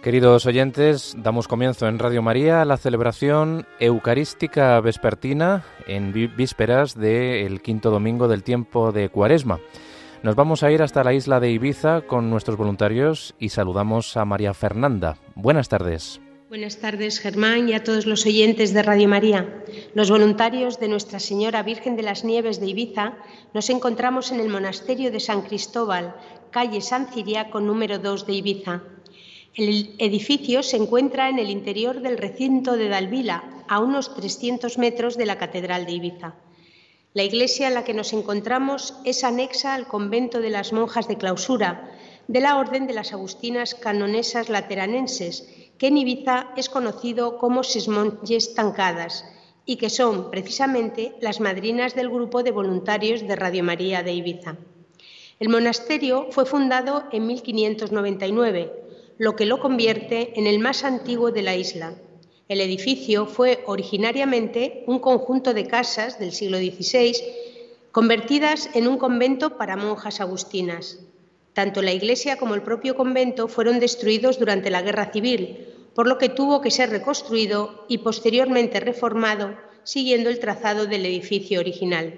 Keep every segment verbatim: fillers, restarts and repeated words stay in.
Queridos oyentes, damos comienzo en Radio María a la celebración eucarística vespertina en vísperas del quinto domingo del tiempo de Cuaresma. Nos vamos a ir hasta la isla de Ibiza con nuestros voluntarios y saludamos a María Fernanda. Buenas tardes. Buenas tardes, Germán, y a todos los oyentes de Radio María. Los voluntarios de Nuestra Señora Virgen de las Nieves de Ibiza nos encontramos en el monasterio de San Cristóbal, calle San Ciriaco número dos de Ibiza. El edificio se encuentra en el interior del recinto de Dalvila, a unos trescientos metros de la Catedral de Ibiza. La iglesia en la que nos encontramos es anexa al convento de las monjas de clausura de la Orden de las Agustinas Canonesas Lateranenses, que en Ibiza es conocido como ses monges tancadas y que son precisamente las madrinas del grupo de voluntarios de Radio María de Ibiza. El monasterio fue fundado en mil quinientos noventa y nueve, lo que lo convierte en el más antiguo de la isla. El edificio fue originariamente un conjunto de casas del siglo dieciséis convertidas en un convento para monjas agustinas. Tanto la iglesia como el propio convento fueron destruidos durante la Guerra Civil, por lo que tuvo que ser reconstruido y posteriormente reformado siguiendo el trazado del edificio original.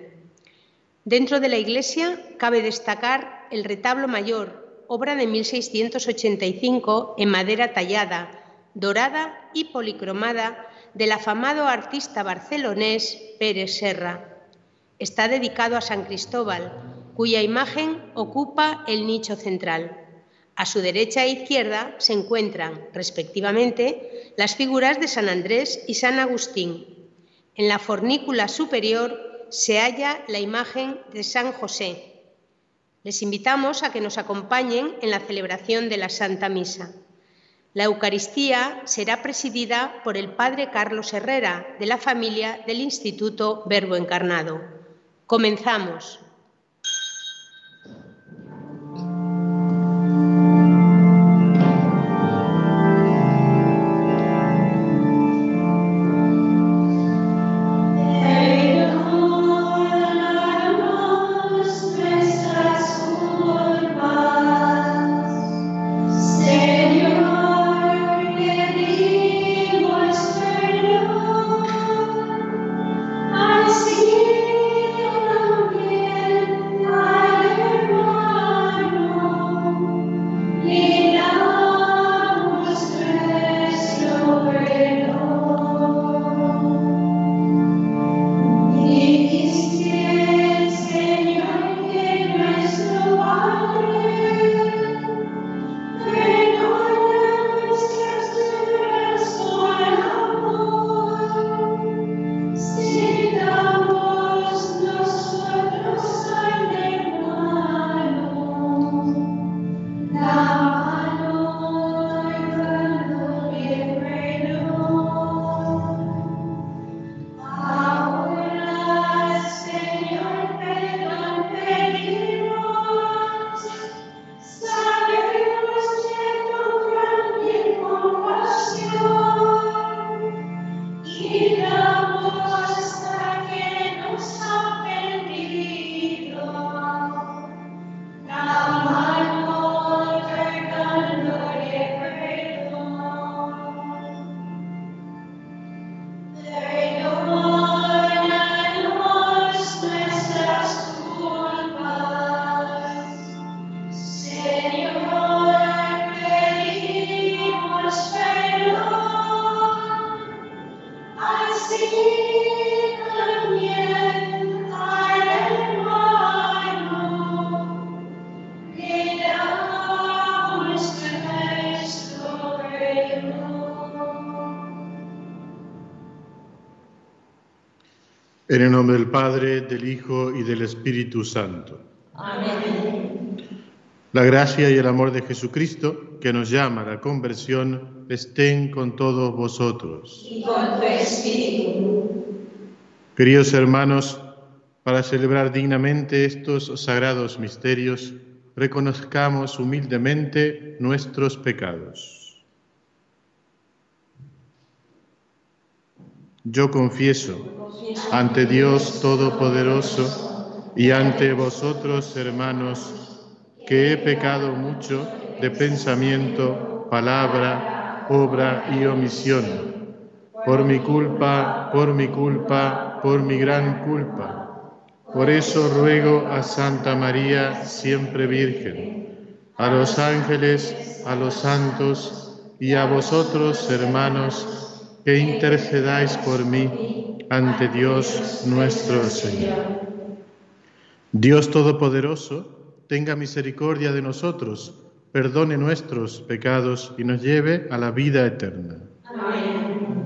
Dentro de la iglesia cabe destacar el retablo mayor, obra de mil seiscientos ochenta y cinco en madera tallada, dorada y policromada del afamado artista barcelonés Pérez Serra. Está dedicado a San Cristóbal, cuya imagen ocupa el nicho central. A su derecha e izquierda se encuentran, respectivamente, las figuras de San Andrés y San Agustín. En la fornícula superior se halla la imagen de San José. Les invitamos a que nos acompañen en la celebración de la Santa Misa. La Eucaristía será presidida por el Padre Carlos Herrera, de la familia del Instituto Verbo Encarnado. Comenzamos. En el nombre del Padre, del Hijo y del Espíritu Santo. Amén. La gracia y el amor de Jesucristo, que nos llama a la conversión, estén con todos vosotros. Y con tu espíritu. Queridos hermanos, para celebrar dignamente estos sagrados misterios, reconozcamos humildemente nuestros pecados. Yo confieso ante Dios Todopoderoso y ante vosotros, hermanos, que he pecado mucho de pensamiento, palabra, obra y omisión. Por mi culpa, por mi culpa, por mi gran culpa. Por eso ruego a Santa María, siempre Virgen, a los ángeles, a los santos y a vosotros, hermanos, que intercedáis por mí ante Dios nuestro Señor. Dios Todopoderoso, tenga misericordia de nosotros, perdone nuestros pecados y nos lleve a la vida eterna. Amén.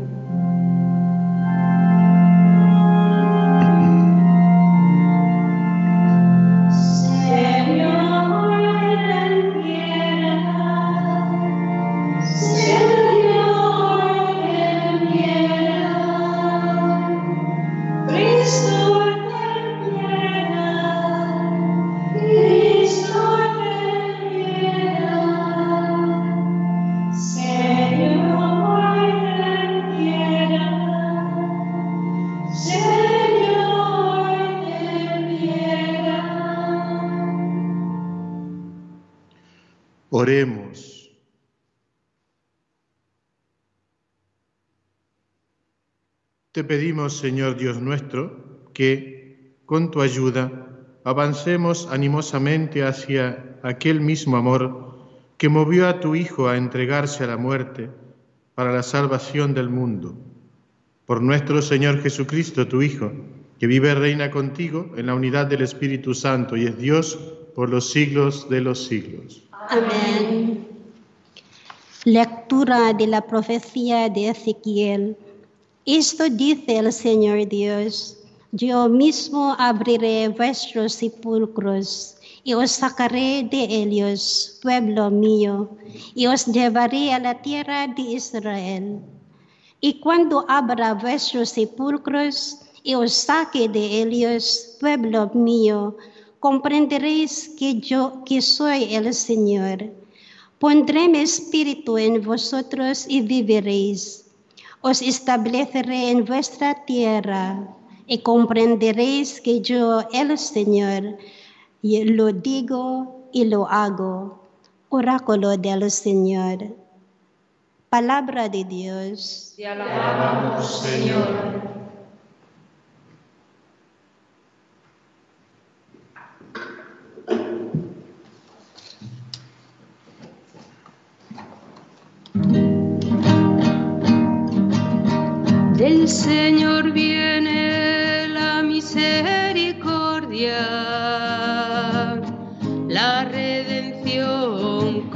Oremos. Te pedimos, Señor Dios nuestro, que, con tu ayuda, avancemos animosamente hacia aquel mismo amor que movió a tu Hijo a entregarse a la muerte para la salvación del mundo. Por nuestro Señor Jesucristo, tu Hijo, que vive y reina contigo en la unidad del Espíritu Santo y es Dios por los siglos de los siglos. Amén. Lectura de la profecía de Ezequiel. Esto dice el Señor Dios: yo mismo abriré vuestros sepulcros y os sacaré de ellos, pueblo mío, y os llevaré a la tierra de Israel. Y cuando abra vuestros sepulcros y os saque de ellos, pueblo mío, comprenderéis que yo, que soy el Señor. Pondré mi espíritu en vosotros y viviréis. Os estableceré en vuestra tierra y comprenderéis que yo, el Señor, lo digo y lo hago. Oráculo del Señor. Palabra de Dios. Te alabamos, Señor. Del Señor viene la misericordia, la redención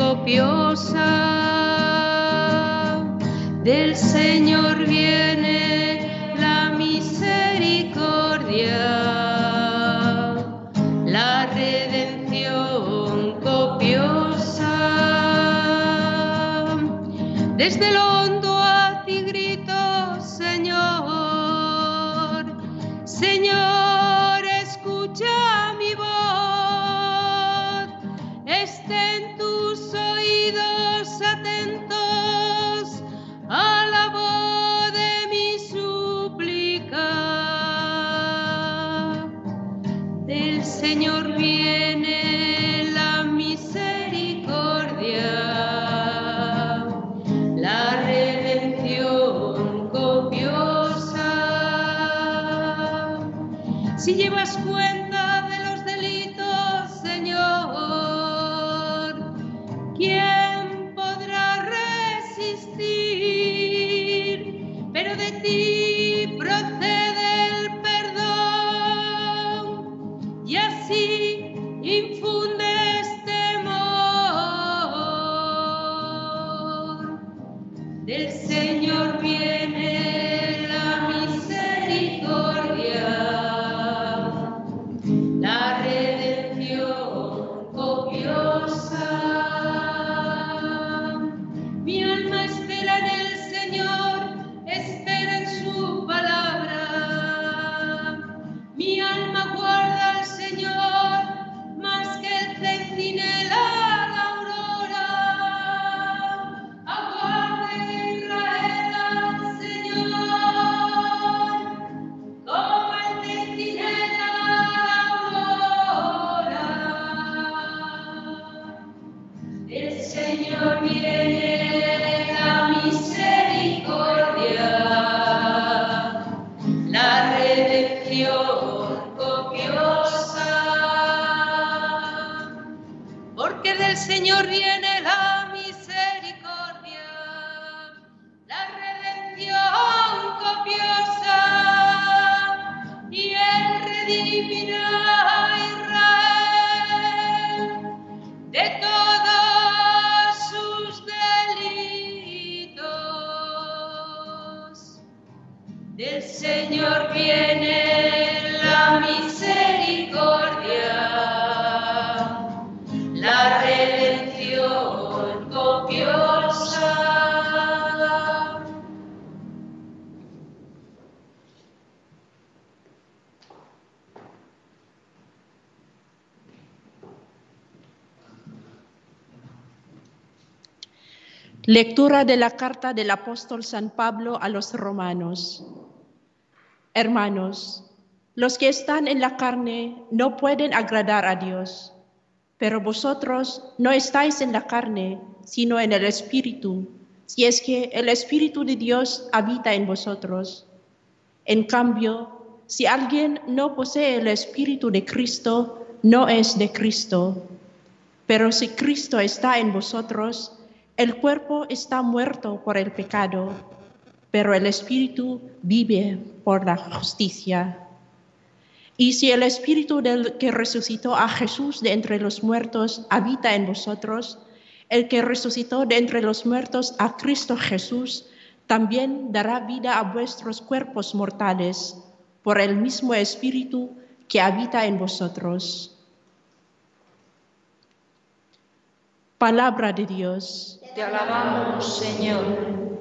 copiosa. Del Señor viene la misericordia, la redención copiosa. Desde lo hondo a ti grito, Señor, Señor, escucha mi voz, estén tus oídos atentos a la voz de mi súplica. Del Señor viene la misericordia, la redención copiosa. Si llevas cuenta de los delitos, Señor, ¿quién podrá resistir? Pero de ti procede el perdón y así infundes temor. Del Señor viene la misericordia, la redención copiosa. Mi alma espera en el Señor, espera en su palabra. Mi alma guarda al Señor más que el centinela la aurora. Aguarde Israel al Señor, como el centinela la aurora. El Señor viene, la Señor viene la misericordia, la redención copiosa, y Él redimirá a Israel de todos sus delitos. Del Señor viene la misericordia, la redención copiosa. Lectura de la carta del apóstol San Pablo a los romanos. Hermanos, los que están en la carne no pueden agradar a Dios, pero vosotros no estáis en la carne, sino en el Espíritu, si es que el Espíritu de Dios habita en vosotros. En cambio, si alguien no posee el Espíritu de Cristo, no es de Cristo. Pero si Cristo está en vosotros, el cuerpo está muerto por el pecado, pero el Espíritu vive por la justicia. Y si el Espíritu del que resucitó a Jesús de entre los muertos habita en vosotros, el que resucitó de entre los muertos a Cristo Jesús también dará vida a vuestros cuerpos mortales por el mismo Espíritu que habita en vosotros. Palabra de Dios. Te alabamos, Señor.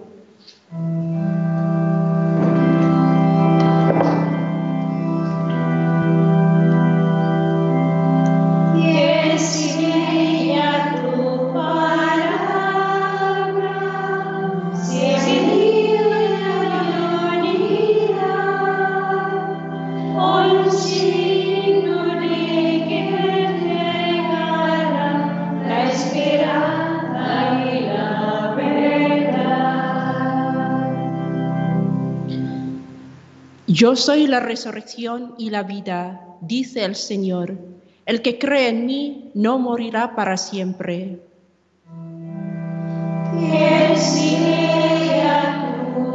Yo soy la resurrección y la vida, dice el Señor. El que cree en mí no morirá para siempre. Que siga tu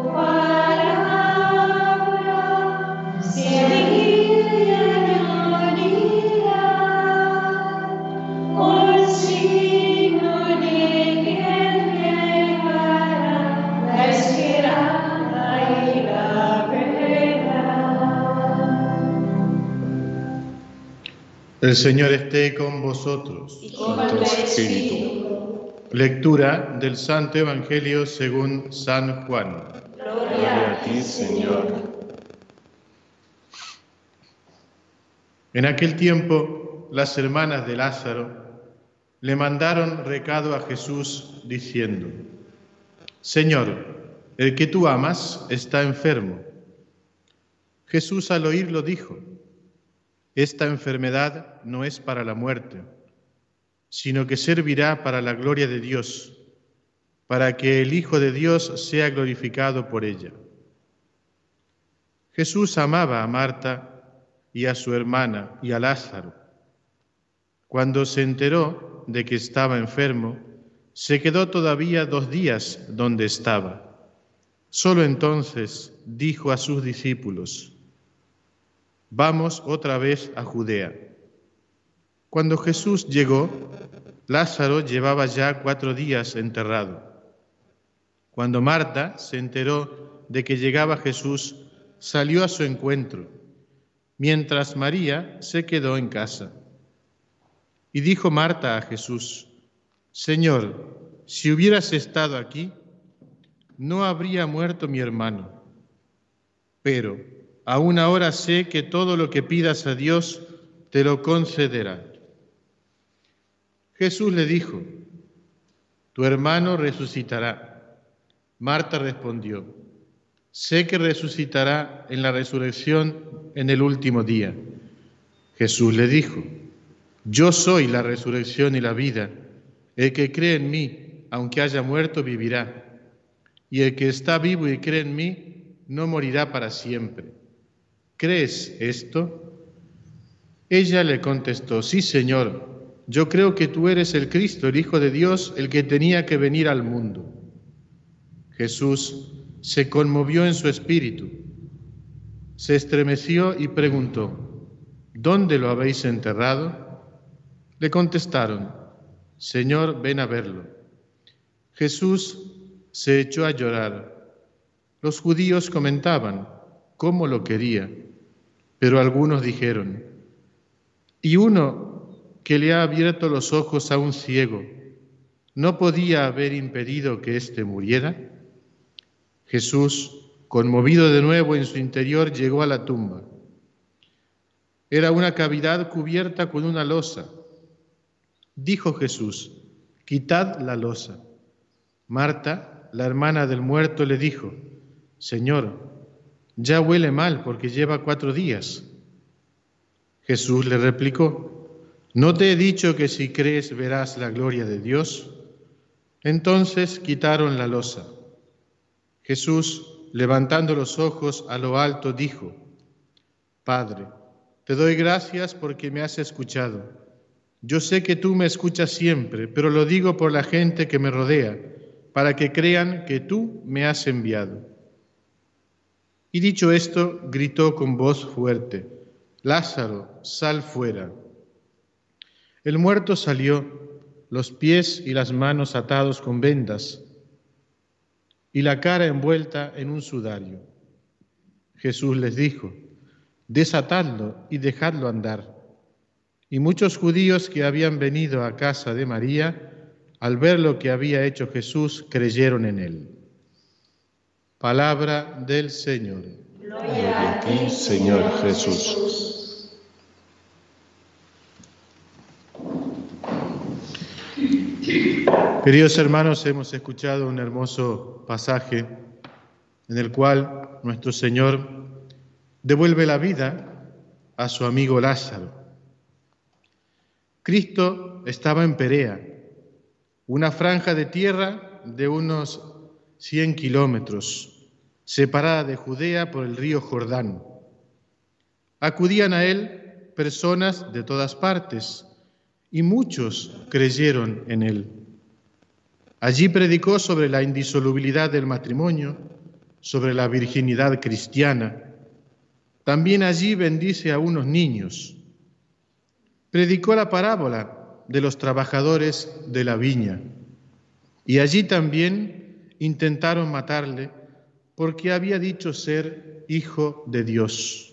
palabra, seguida un signo de que llegará la esperanza y la El Señor esté con vosotros. Y con tu espíritu. Lectura del Santo Evangelio según San Juan. Gloria a ti, Señor. En aquel tiempo, las hermanas de Lázaro le mandaron recado a Jesús diciendo: Señor, el que tú amas está enfermo. Jesús al oírlo dijo: Esta enfermedad no es para la muerte, sino que servirá para la gloria de Dios, para que el Hijo de Dios sea glorificado por ella. Jesús amaba a Marta y a su hermana y a Lázaro. Cuando se enteró de que estaba enfermo, se quedó todavía dos días donde estaba. Solo entonces dijo a sus discípulos: Vamos otra vez a Judea. Cuando Jesús llegó, Lázaro llevaba ya cuatro días enterrado. Cuando Marta se enteró de que llegaba Jesús, salió a su encuentro, mientras María se quedó en casa. Y dijo Marta a Jesús: Señor, si hubieras estado aquí, no habría muerto mi hermano. Pero aún ahora sé que todo lo que pidas a Dios te lo concederá. Jesús le dijo: Tu hermano resucitará. Marta respondió: Sé que resucitará en la resurrección en el último día. Jesús le dijo: Yo soy la resurrección y la vida. El que cree en mí, aunque haya muerto, vivirá. Y el que está vivo y cree en mí, no morirá para siempre. ¿Crees esto? Ella le contestó: Sí, Señor, yo creo que tú eres el Cristo, el Hijo de Dios, el que tenía que venir al mundo. Jesús se conmovió en su espíritu, se estremeció y preguntó, ¿dónde lo habéis enterrado? Le contestaron, Señor, ven a verlo. Jesús se echó a llorar. Los judíos comentaban cómo lo quería, pero algunos dijeron, ¿y uno que le ha abierto los ojos a un ciego no podía haber impedido que éste muriera? Jesús, conmovido de nuevo en su interior, llegó a la tumba. Era una cavidad cubierta con una losa. Dijo Jesús, quitad la losa. Marta, la hermana del muerto, le dijo, Señor, ya huele mal porque lleva cuatro días. Jesús le replicó, ¿no te he dicho que si crees verás la gloria de Dios? Entonces quitaron la losa. Jesús, levantando los ojos a lo alto, dijo, Padre, te doy gracias porque me has escuchado. Yo sé que tú me escuchas siempre, pero lo digo por la gente que me rodea, para que crean que tú me has enviado. Y dicho esto, gritó con voz fuerte, Lázaro, sal fuera. El muerto salió, los pies y las manos atados con vendas, y la cara envuelta en un sudario. Jesús les dijo, desatadlo y dejadlo andar. Y muchos judíos que habían venido a casa de María, al ver lo que había hecho Jesús, creyeron en él. Palabra del Señor. Gloria a ti, Señor Jesús. Queridos hermanos, hemos escuchado un hermoso pasaje en el cual nuestro Señor devuelve la vida a su amigo Lázaro. Cristo estaba en Perea, una franja de tierra de unos cien kilómetros, separada de Judea por el río Jordán. Acudían a él personas de todas partes y muchos creyeron en él. Allí predicó sobre la indisolubilidad del matrimonio, sobre la virginidad cristiana. También allí bendice a unos niños. Predicó la parábola de los trabajadores de la viña. Y allí también intentaron matarle porque había dicho ser hijo de Dios.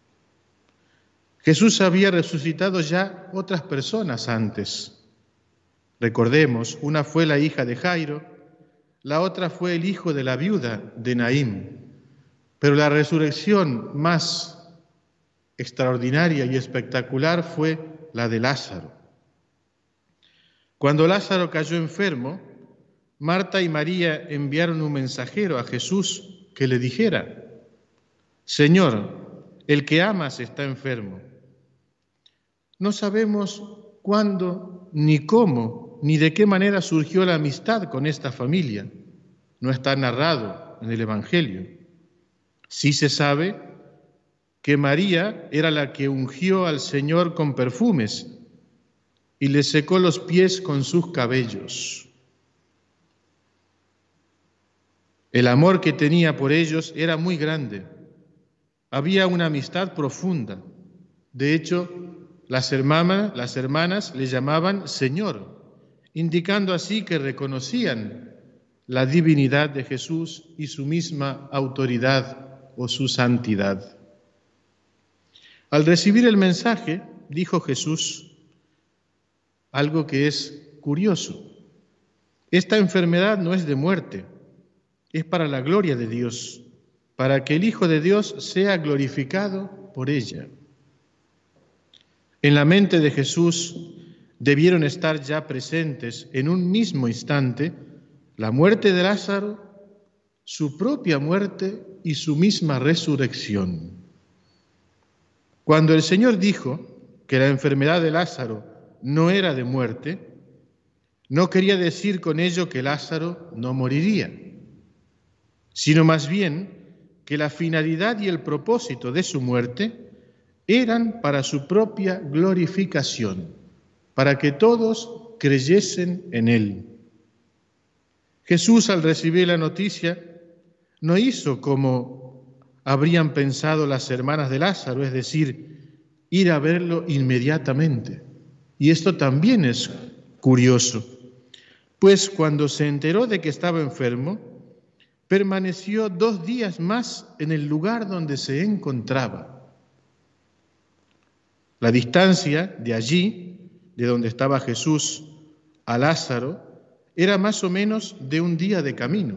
Jesús había resucitado ya otras personas antes. Recordemos, una fue la hija de Jairo, la otra fue el hijo de la viuda de Naín. Pero la resurrección más extraordinaria y espectacular fue la de Lázaro. Cuando Lázaro cayó enfermo, Marta y María enviaron un mensajero a Jesús que le dijera, Señor, el que amas está enfermo. No sabemos cuándo, ni cómo, ni de qué manera surgió la amistad con esta familia. No está narrado en el Evangelio. Sí se sabe que María era la que ungió al Señor con perfumes y le secó los pies con sus cabellos. El amor que tenía por ellos era muy grande. Había una amistad profunda. De hecho, las hermanas, las hermanas le llamaban Señor, indicando así que reconocían la divinidad de Jesús y su misma autoridad o su santidad. Al recibir el mensaje, dijo Jesús algo que es curioso. Esta enfermedad no es de muerte, es para la gloria de Dios, para que el Hijo de Dios sea glorificado por ella. En la mente de Jesús debieron estar ya presentes en un mismo instante la muerte de Lázaro, su propia muerte y su misma resurrección. Cuando el Señor dijo que la enfermedad de Lázaro no era de muerte, no quería decir con ello que Lázaro no moriría, sino más bien que la finalidad y el propósito de su muerte eran para su propia glorificación, para que todos creyesen en él. Jesús, al recibir la noticia, no hizo como habrían pensado las hermanas de Lázaro, es decir, ir a verlo inmediatamente. Y esto también es curioso, pues cuando se enteró de que estaba enfermo, permaneció dos días más en el lugar donde se encontraba. La distancia de allí, de donde estaba Jesús, a Lázaro, era más o menos de un día de camino.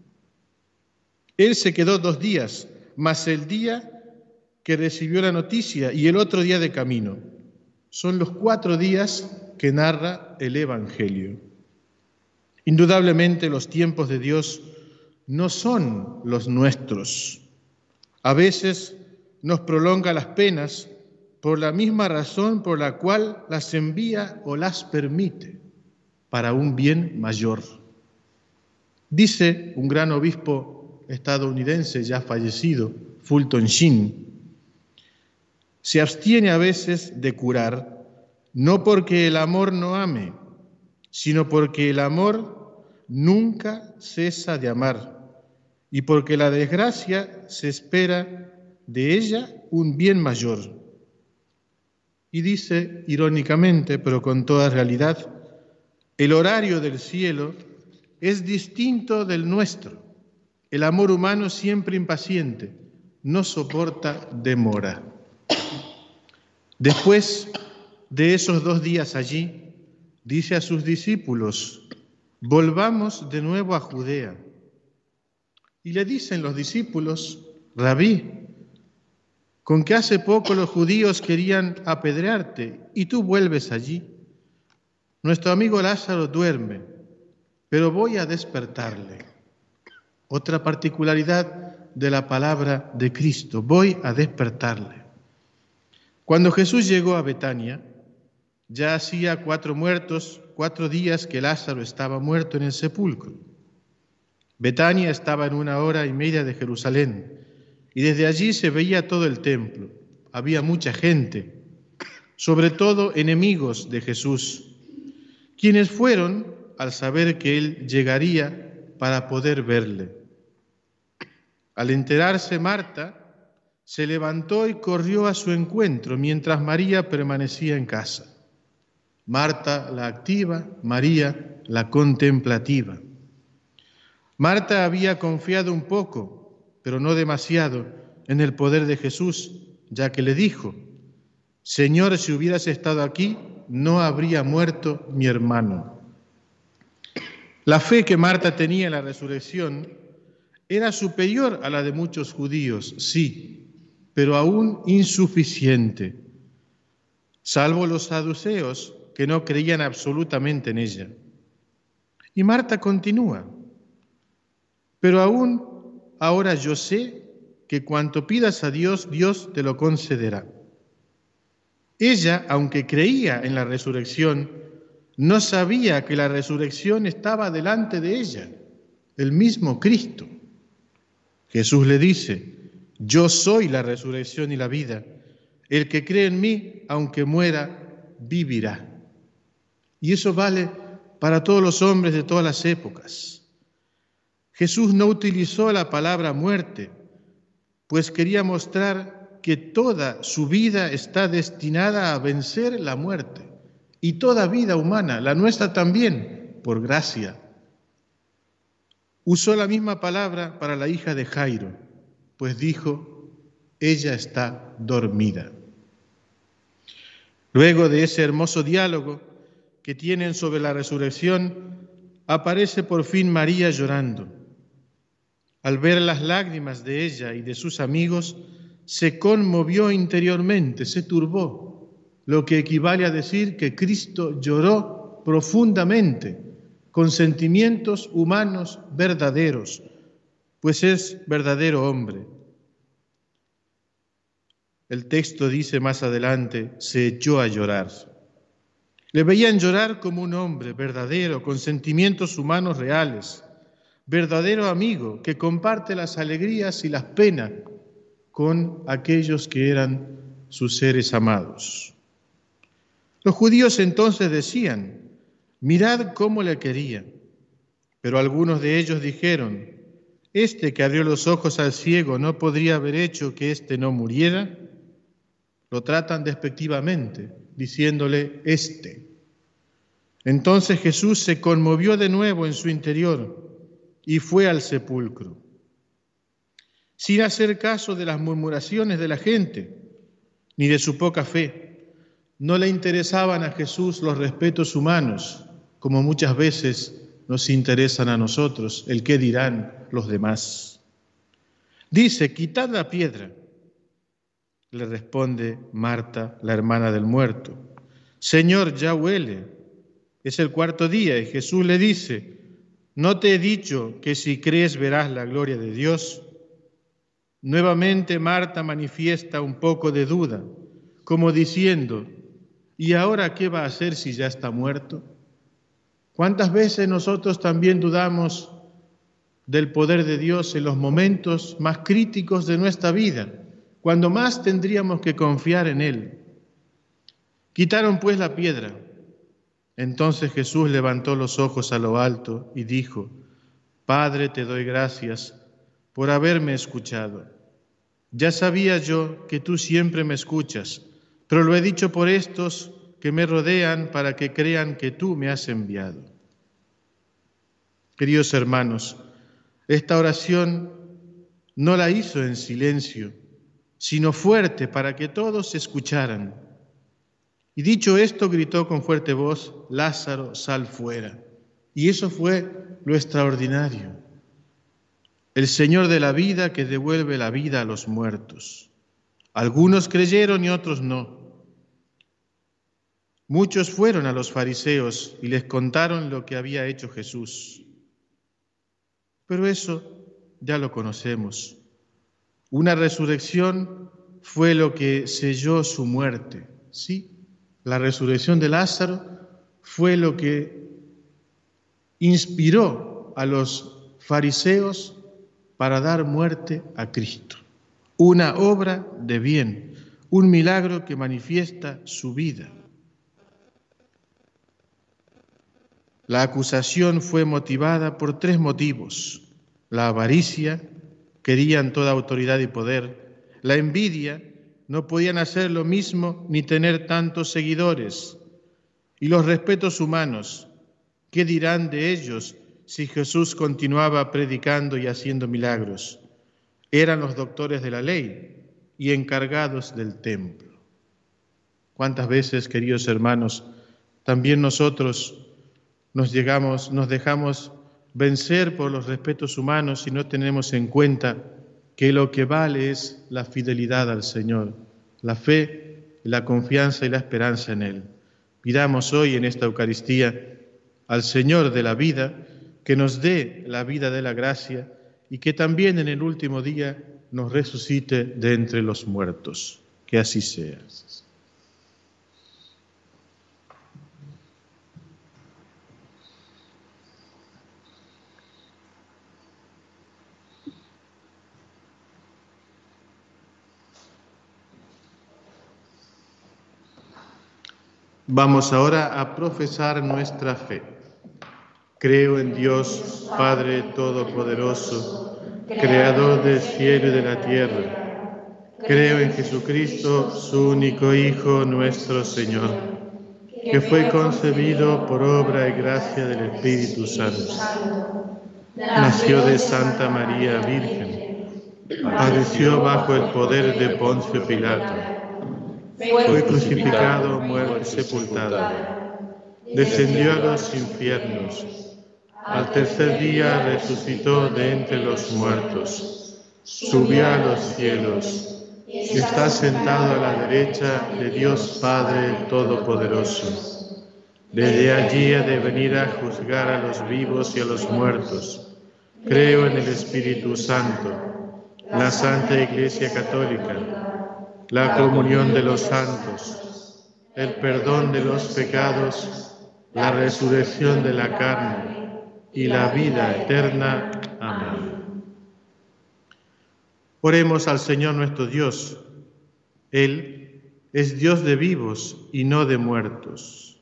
Él se quedó dos días, más el día que recibió la noticia y el otro día de camino. Son los cuatro días que narra el Evangelio. Indudablemente los tiempos de Dios no son los nuestros. A veces nos prolonga las penas por la misma razón por la cual las envía o las permite, para un bien mayor. Dice un gran obispo estadounidense ya fallecido, Fulton Sheen, se abstiene a veces de curar, no porque el amor no ame, sino porque el amor nunca cesa de amar y porque la desgracia se espera de ella un bien mayor. Y dice irónicamente, pero con toda realidad, el horario del cielo es distinto del nuestro. El amor humano, siempre impaciente, no soporta demora. Después de esos dos días allí, dice a sus discípulos, volvamos de nuevo a Judea. Y le dicen los discípulos, Rabí, con que hace poco los judíos querían apedrearte y tú vuelves allí. Nuestro amigo Lázaro duerme, pero voy a despertarle. Otra particularidad de la palabra de Cristo, voy a despertarle. Cuando Jesús llegó a Betania, ya hacía cuatro muertos, cuatro días que Lázaro estaba muerto en el sepulcro. Betania estaba en una hora y media de Jerusalén, y desde allí se veía todo el templo. Había mucha gente, sobre todo enemigos de Jesús, quienes fueron al saber que él llegaría para poder verle. Al enterarse Marta, se levantó y corrió a su encuentro, mientras María permanecía en casa. Marta la activa, María la contemplativa. Marta había confiado un poco, pero no demasiado, en el poder de Jesús, ya que le dijo, Señor, si hubieras estado aquí, no habría muerto mi hermano. La fe que Marta tenía en la resurrección era superior a la de muchos judíos, sí, pero aún insuficiente, salvo los saduceos que no creían absolutamente en ella. Y Marta continúa, pero aún ahora yo sé que cuanto pidas a Dios, Dios te lo concederá. Ella, aunque creía en la resurrección, no sabía que la resurrección estaba delante de ella, el mismo Cristo. Jesús le dice, yo soy la resurrección y la vida. El que cree en mí, aunque muera, vivirá. Y eso vale para todos los hombres de todas las épocas. Jesús no utilizó la palabra muerte, pues quería mostrar que toda su vida está destinada a vencer la muerte. Y toda vida humana, la nuestra también, por gracia. Usó la misma palabra para la hija de Jairo, pues dijo, ella está dormida. Luego de ese hermoso diálogo que tienen sobre la resurrección, aparece por fin María llorando. Al ver las lágrimas de ella y de sus amigos, se conmovió interiormente, se turbó, lo que equivale a decir que Cristo lloró profundamente, con sentimientos humanos verdaderos, pues es verdadero hombre. El texto dice más adelante, se echó a llorar. Le veían llorar como un hombre verdadero, con sentimientos humanos reales, verdadero amigo que comparte las alegrías y las penas con aquellos que eran sus seres amados. Los judíos entonces decían: mirad cómo le quería. Pero algunos de ellos dijeron: ¿este que abrió los ojos al ciego no podría haber hecho que éste no muriera? Lo tratan despectivamente, diciéndole «este». Entonces Jesús se conmovió de nuevo en su interior y fue al sepulcro. Sin hacer caso de las murmuraciones de la gente, ni de su poca fe, no le interesaban a Jesús los respetos humanos, como muchas veces nos interesan a nosotros, el qué dirán los demás. Dice: quitad la piedra. Le responde Marta, la hermana del muerto: Señor, ya huele, es el cuarto día. Y Jesús le dice: ¿no te he dicho que si crees verás la gloria de Dios? Nuevamente Marta manifiesta un poco de duda, como diciendo: ¿y ahora qué va a hacer si ya está muerto? ¿Cuántas veces nosotros también dudamos del poder de Dios en los momentos más críticos de nuestra vida, cuando más tendríamos que confiar en Él? Quitaron pues la piedra. Entonces Jesús levantó los ojos a lo alto y dijo: Padre, te doy gracias por haberme escuchado. Ya sabía yo que tú siempre me escuchas, pero lo he dicho por estos que me rodean para que crean que tú me has enviado. Queridos hermanos, esta oración no la hizo en silencio, sino fuerte para que todos escucharan. Y dicho esto, gritó con fuerte voz: Lázaro, sal fuera. Y eso fue lo extraordinario. El Señor de la vida que devuelve la vida a los muertos. Algunos creyeron y otros no. Muchos fueron a los fariseos y les contaron lo que había hecho Jesús. Pero eso ya lo conocemos. Una resurrección fue lo que selló su muerte. Sí, la resurrección de Lázaro fue lo que inspiró a los fariseos para dar muerte a Cristo. Una obra de bien, un milagro que manifiesta su vida. La acusación fue motivada por tres motivos: la avaricia, querían toda autoridad y poder; la envidia, no podían hacer lo mismo ni tener tantos seguidores; y los respetos humanos, ¿qué dirán de ellos si Jesús continuaba predicando y haciendo milagros? Eran los doctores de la ley y encargados del templo. ¿Cuántas veces, queridos hermanos, también nosotros Nos, llegamos, nos dejamos vencer por los respetos humanos y no tenemos en cuenta que lo que vale es la fidelidad al Señor, la fe, la confianza y la esperanza en Él? Pidamos hoy en esta Eucaristía al Señor de la vida que nos dé la vida de la gracia y que también en el último día nos resucite de entre los muertos. Que así sea. Vamos ahora a profesar nuestra fe. Creo en Dios, Padre Todopoderoso, Creador del cielo y de la tierra. Creo en Jesucristo, su único Hijo, nuestro Señor, que fue concebido por obra y gracia del Espíritu Santo. Nació de Santa María Virgen, padeció bajo el poder de Poncio Pilato. Fue crucificado, muerto y sepultado. Descendió a los infiernos. Al tercer día resucitó de entre los muertos. Subió a los cielos. Y está sentado a la derecha de Dios Padre Todopoderoso. Desde allí ha de venir a juzgar a los vivos y a los muertos. Creo en el Espíritu Santo, la Santa Iglesia Católica, la comunión de los santos, el perdón de los pecados, la resurrección de la carne y la vida eterna. Amén. Oremos al Señor nuestro Dios. Él, es Dios de vivos y no de muertos.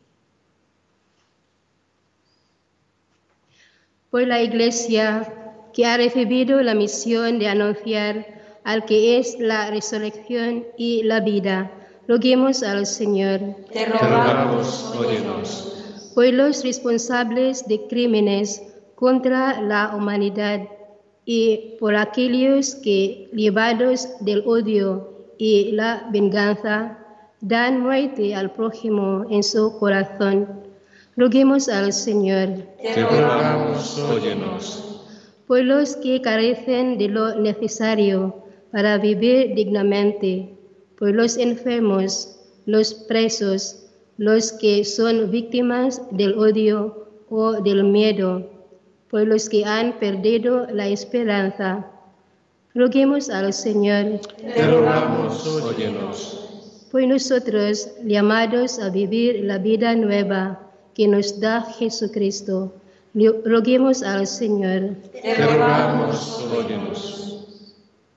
Por la Iglesia, que ha recibido la misión de anunciar al que es la resurrección y la vida, roguemos al Señor. Te rogamos, óyenos. Por los responsables de crímenes contra la humanidad y por aquellos que, librados del odio y la venganza, dan muerte al prójimo en su corazón, roguemos al Señor. Te rogamos, óyenos. Por los que carecen de lo necesario para vivir dignamente, por los enfermos, los presos, los que son víctimas del odio o del miedo, por los que han perdido la esperanza. Roguemos al Señor. Te rogamos, óyenos. Por nosotros, llamados a vivir la vida nueva que nos da Jesucristo, roguemos al Señor. Te rogamos, óyenos.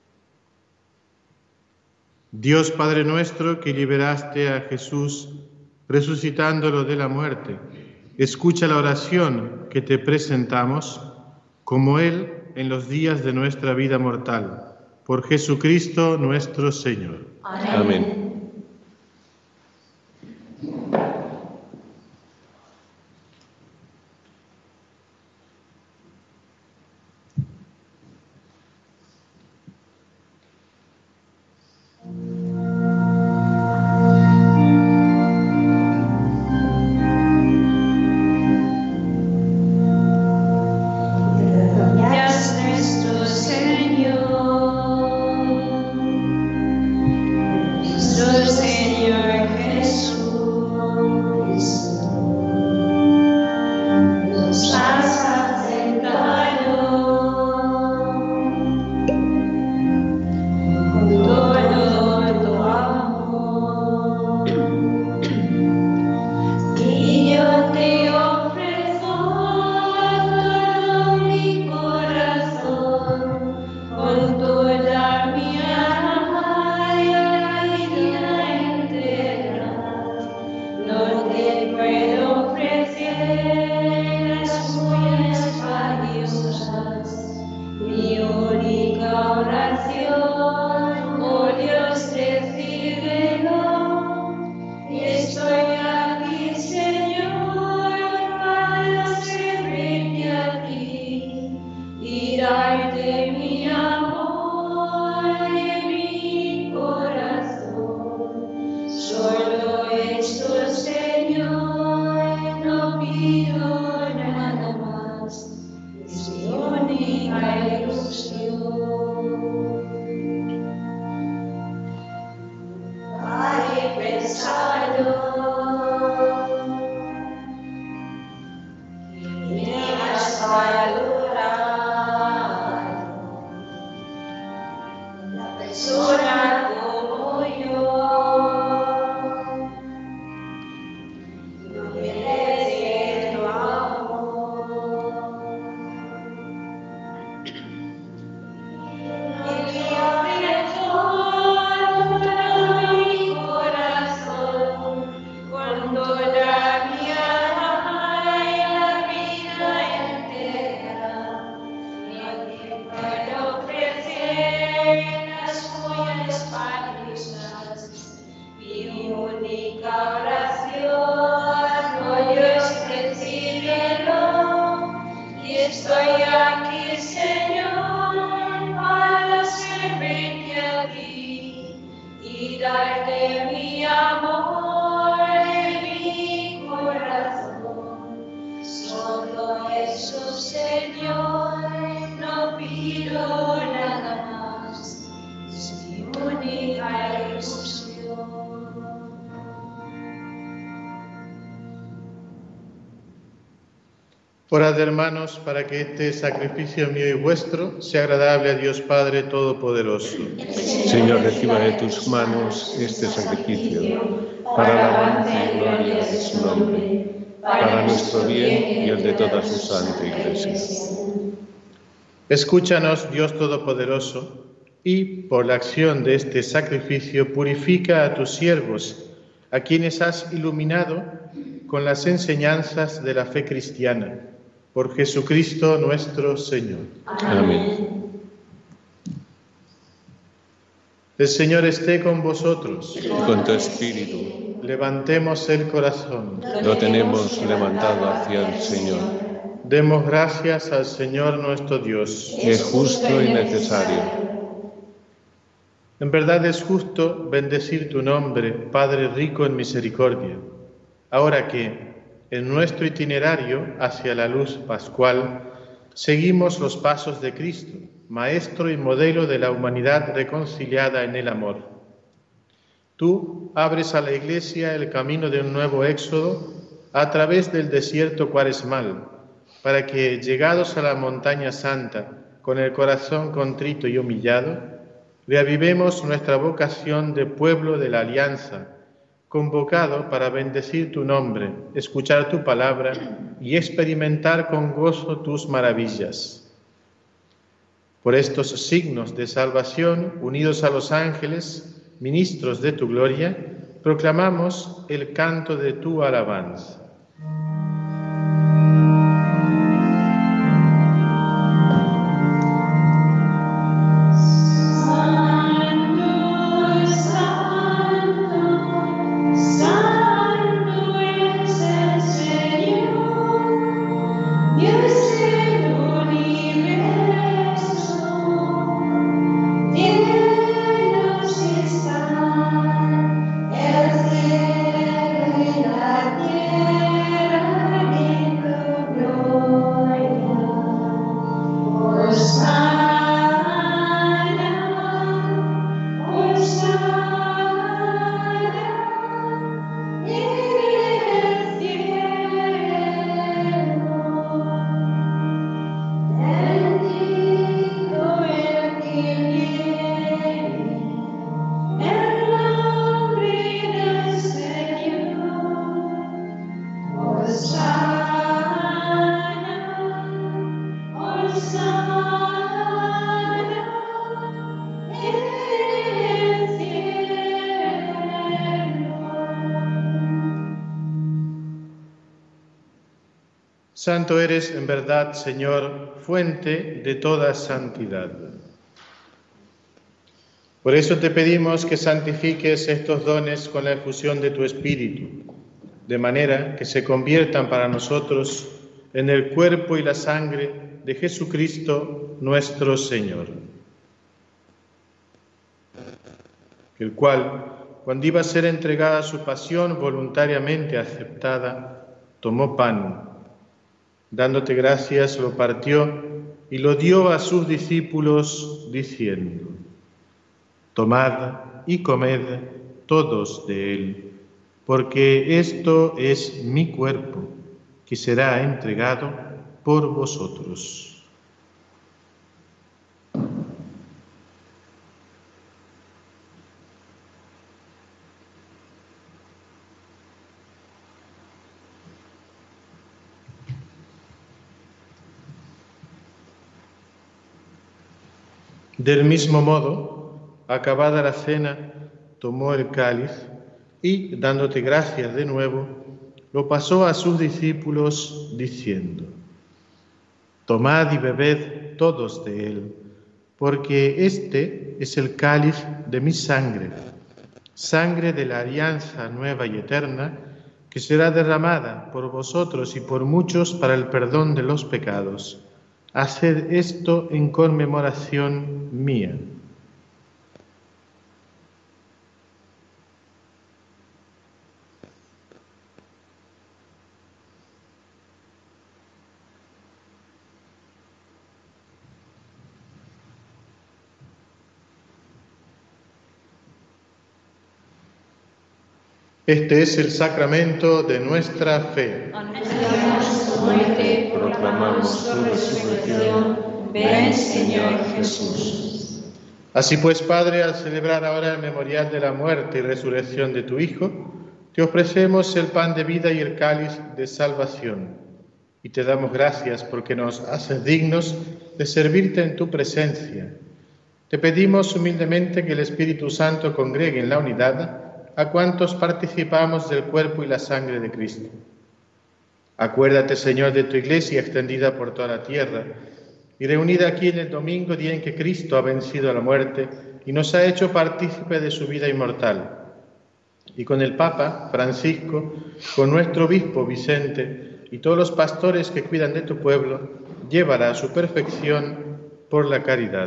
Dios Padre nuestro, que liberaste a Jesús resucitándolo de la muerte, escucha la oración que te presentamos, como Él en los días de nuestra vida mortal. Por Jesucristo nuestro Señor. Amén. Orad, hermanos, para que este sacrificio mío y vuestro sea agradable a Dios Padre Todopoderoso. Señor, reciba de tus manos este sacrificio, para la alabanza y gloria de su nombre, para nuestro bien y el de toda su santa Iglesia. Escúchanos, Dios Todopoderoso, y por la acción de este sacrificio purifica a tus siervos, a quienes has iluminado con las enseñanzas de la fe cristiana. Por Jesucristo nuestro Señor. Amén. El Señor esté con vosotros. Y con tu espíritu. Levantemos el corazón. Lo tenemos levantado hacia el Señor. Demos gracias al Señor nuestro Dios. Es justo y necesario. En verdad es justo bendecir tu nombre, Padre rico en misericordia. Ahora que, en nuestro itinerario hacia la luz pascual, seguimos los pasos de Cristo, Maestro y modelo de la humanidad reconciliada en el amor. Tú abres a la Iglesia el camino de un nuevo éxodo a través del desierto cuaresmal, para que, llegados a la montaña santa, con el corazón contrito y humillado, reavivemos nuestra vocación de pueblo de la alianza, convocado para bendecir tu nombre, escuchar tu palabra y experimentar con gozo tus maravillas. Por estos signos de salvación, unidos a los ángeles, ministros de tu gloria, proclamamos el canto de tu alabanza. Santo eres en verdad, Señor, fuente de toda santidad. Por eso te pedimos que santifiques estos dones con la efusión de tu Espíritu, de manera que se conviertan para nosotros en el cuerpo y la sangre de Jesucristo nuestro Señor, el cual, cuando iba a ser entregada su pasión voluntariamente aceptada, tomó pan, dándote gracias, lo partió y lo dio a sus discípulos, diciendo: tomad y comed todos de él, porque esto es mi cuerpo, que será entregado por vosotros. Del mismo modo, acabada la cena, tomó el cáliz y, dándote gracias de nuevo, lo pasó a sus discípulos, diciendo: tomad y bebed todos de él, porque este es el cáliz de mi sangre, sangre de la alianza nueva y eterna, que será derramada por vosotros y por muchos para el perdón de los pecados. Haced esto en conmemoración mía. Este es el sacramento de nuestra fe. Anunciamos tu muerte, proclamamos tu resurrección. Ven, Señor Jesús. Así pues, Padre, al celebrar ahora el memorial de la muerte y resurrección de tu Hijo, te ofrecemos el pan de vida y el cáliz de salvación. Y te damos gracias porque nos haces dignos de servirte en tu presencia. Te pedimos humildemente que el Espíritu Santo congregue en la unidad a cuantos participamos del cuerpo y la sangre de Cristo. Acuérdate, Señor, de tu Iglesia extendida por toda la tierra y reunida aquí en el domingo, día en que Cristo ha vencido a la muerte y nos ha hecho partícipe de su vida inmortal. Y con el Papa Francisco, con nuestro obispo Vicente y todos los pastores que cuidan de tu pueblo, llévala a su perfección por la caridad.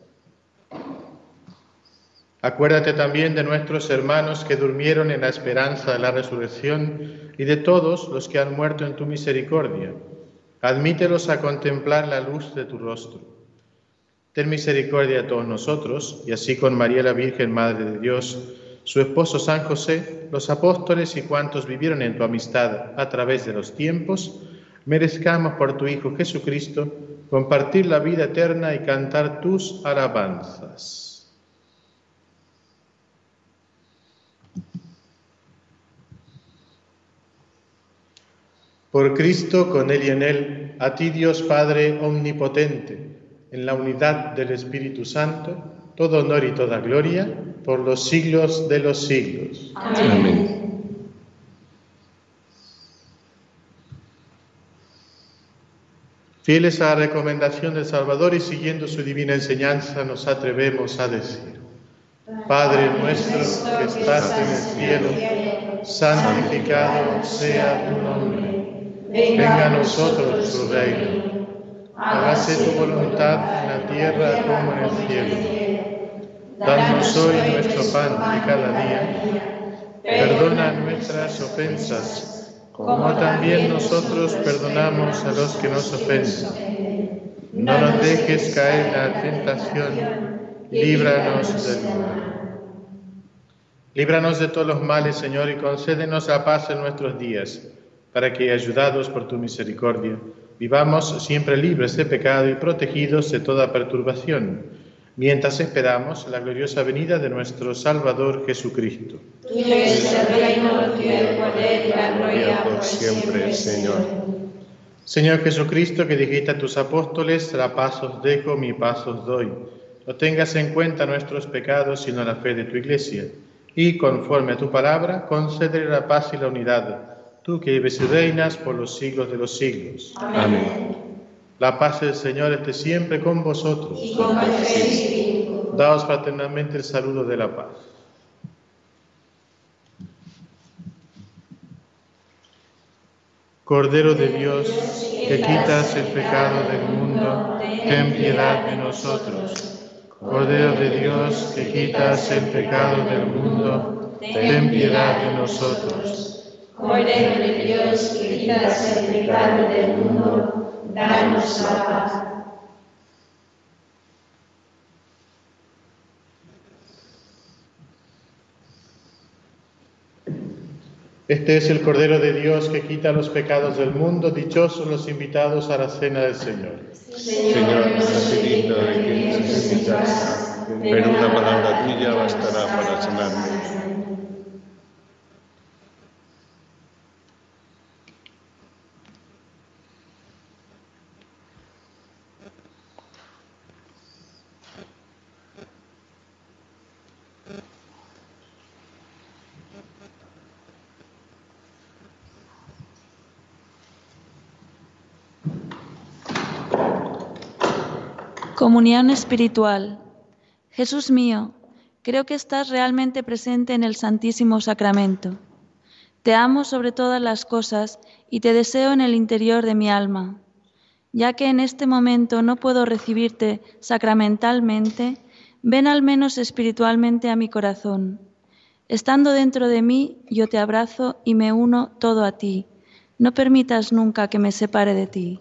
Acuérdate también de nuestros hermanos que durmieron en la esperanza de la resurrección y de todos los que han muerto en tu misericordia. Admítelos a contemplar la luz de tu rostro. Ten misericordia de todos nosotros, y así con María la Virgen, Madre de Dios, su esposo San José, los apóstoles y cuantos vivieron en tu amistad a través de los tiempos, merezcamos por tu Hijo Jesucristo compartir la vida eterna y cantar tus alabanzas. Por Cristo, con Él y en Él, a ti Dios Padre omnipotente, en la unidad del Espíritu Santo, todo honor y toda gloria, por los siglos de los siglos. Amén. Amén. Fieles a la recomendación del Salvador y siguiendo su divina enseñanza, nos atrevemos a decir: Padre nuestro que estás en el cielo, santificado sea tu nombre. Venga a nosotros tu reino. Hágase tu voluntad en la tierra como en el cielo. Danos hoy nuestro pan de cada día. Perdona nuestras ofensas, como también nosotros perdonamos a los que nos ofenden. No nos dejes caer en la tentación, líbranos del mal. Líbranos de todos los males, Señor, y concédenos la paz en nuestros días, para que, ayudados por tu misericordia, vivamos siempre libres de pecado y protegidos de toda perturbación, mientras esperamos la gloriosa venida de nuestro Salvador Jesucristo. Tuyo es el reino, tuyo el poder y la gloria por siempre, Señor. Señor Jesucristo, que dijiste a tus apóstoles: la paz os dejo, mi paz os doy. No tengas en cuenta nuestros pecados, sino la fe de tu Iglesia. Y, conforme a tu palabra, concédele la paz y la unidad, tú que vives y reinas por los siglos de los siglos. Amén. La paz del Señor esté siempre con vosotros. Y con tu espíritu. Daos fraternalmente el saludo de la paz. Cordero de Dios, que quitas el pecado del mundo, ten piedad de nosotros. Cordero de Dios, que quitas el pecado del mundo, ten piedad de nosotros. Cordero de Dios, que quitas el pecado del mundo, danos la paz. Este es el Cordero de Dios que quita los pecados del mundo. Dichosos los invitados a la cena del Señor. Señor, no soy digno de que entres en mi casa, pero una palabra tuya bastará para sanarme. Comunión espiritual. Jesús mío, creo que estás realmente presente en el Santísimo Sacramento. Te amo sobre todas las cosas y te deseo en el interior de mi alma. Ya que en este momento no puedo recibirte sacramentalmente, ven al menos espiritualmente a mi corazón. Estando dentro de mí, yo te abrazo y me uno todo a ti. No permitas nunca que me separe de ti.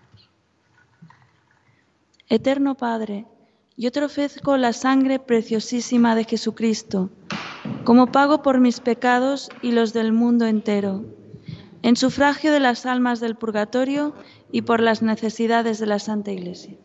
Eterno Padre, yo te ofrezco la sangre preciosísima de Jesucristo, como pago por mis pecados y los del mundo entero, en sufragio de las almas del purgatorio y por las necesidades de la Santa Iglesia.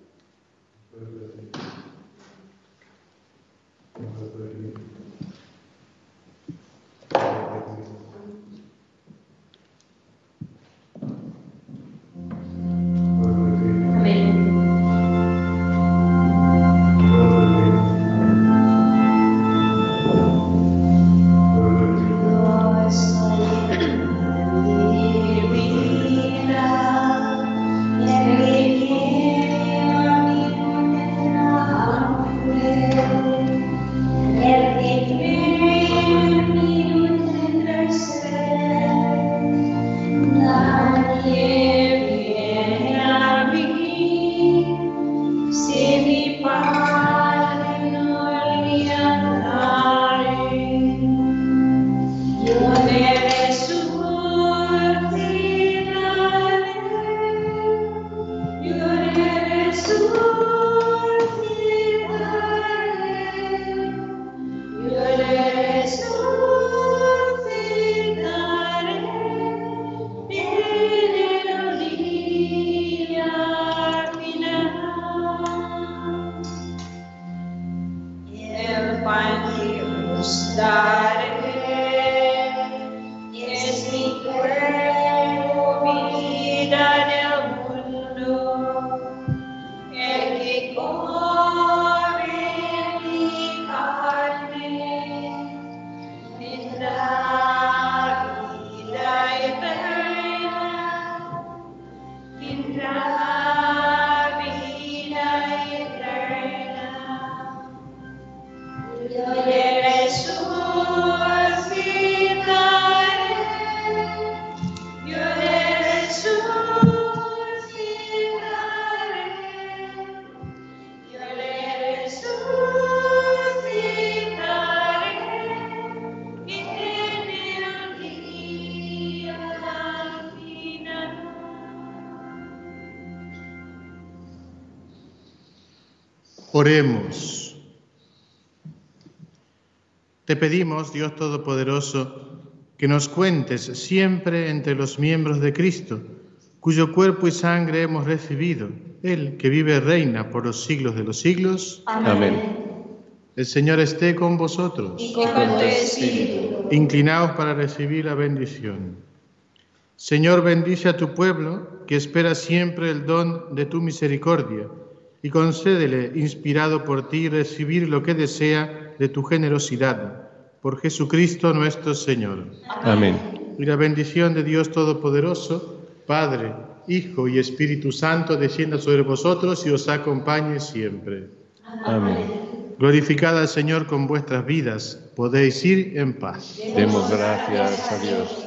el que come mi carne, tendrá vida eterna, tendrá vida eterna. Yo le resucitaré, yo le resucitaré, yo le resucitaré en el día final. Oremos. Te pedimos, Dios Todopoderoso, que nos cuentes siempre entre los miembros de Cristo, cuyo cuerpo y sangre hemos recibido, Él que vive y reina por los siglos de los siglos. Amén. El Señor esté con vosotros. Y con tu espíritu. Inclinaos para recibir la bendición. Señor, bendice a tu pueblo, que espera siempre el don de tu misericordia, y concédele, inspirado por ti, recibir lo que desea de tu generosidad. Por Jesucristo nuestro Señor. Amén. Y la bendición de Dios Todopoderoso, Padre, Hijo y Espíritu Santo, descienda sobre vosotros y os acompañe siempre. Amén. Glorificad al Señor con vuestras vidas. Podéis ir en paz. Demos gracias a Dios.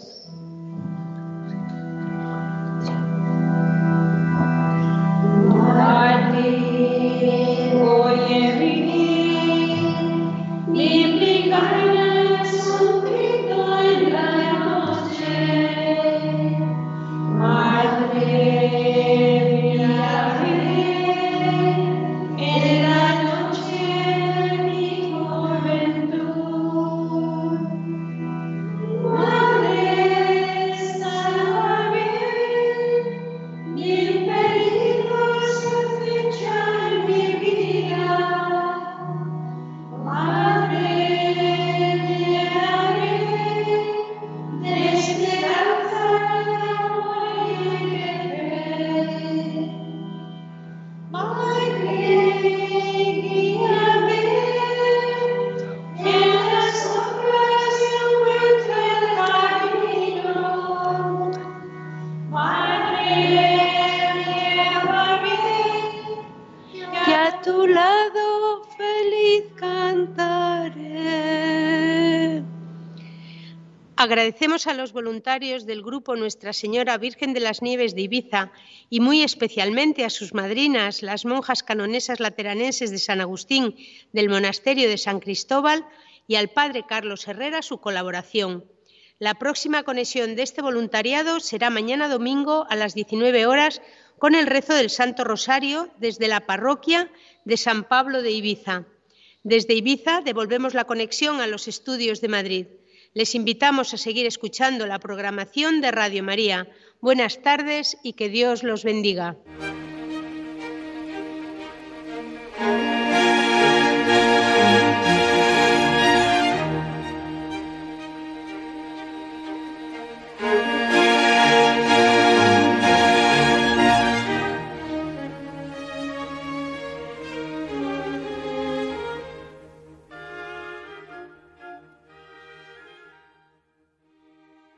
Agradecemos a los voluntarios del grupo Nuestra Señora Virgen de las Nieves de Ibiza y muy especialmente a sus madrinas, las monjas canonesas lateranenses de San Agustín del Monasterio de San Cristóbal, y al padre Carlos Herrera su colaboración. La próxima conexión de este voluntariado será mañana domingo a las diecinueve horas con el rezo del Santo Rosario desde la parroquia de San Pablo de Ibiza. Desde Ibiza devolvemos la conexión a los estudios de Madrid. Les invitamos a seguir escuchando la programación de Radio María. Buenas tardes y que Dios los bendiga.